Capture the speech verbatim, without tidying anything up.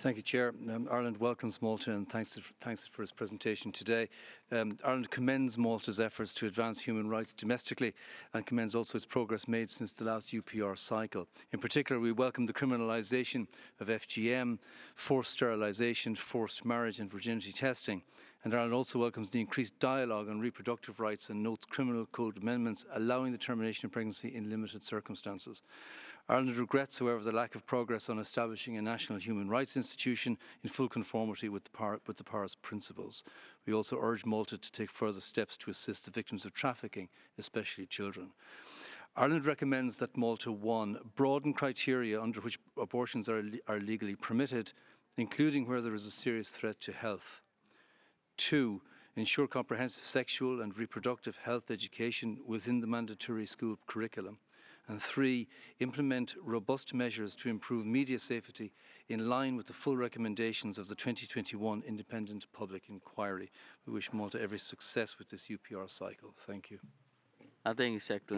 Thank you, Chair. Um, Ireland welcomes Malta and thanks, to, thanks for his presentation today. Um, Ireland commends Malta's efforts to advance human rights domestically and commends also its progress made since the last U P R cycle. In particular, we welcome the criminalisation of F G M, forced sterilisation, forced marriage and virginity testing. And Ireland also welcomes the increased dialogue on reproductive rights and notes criminal code amendments allowing the termination of pregnancy in limited circumstances. Ireland regrets, however, the lack of progress on establishing a national human rights institution in full conformity with the, Par with the Paris principles. We also urge Malta to take further steps to assist the victims of trafficking, especially children. Ireland recommends that Malta, one, broaden criteria under which abortions are, are legally permitted, including where there is a serious threat to health. Two, ensure comprehensive sexual and reproductive health education within the mandatory school curriculum. And three, implement robust measures to improve media safety in line with the full recommendations of the twenty twenty-one Independent Public Inquiry. We wish Malta every success with this U P R cycle. Thank you. I think it's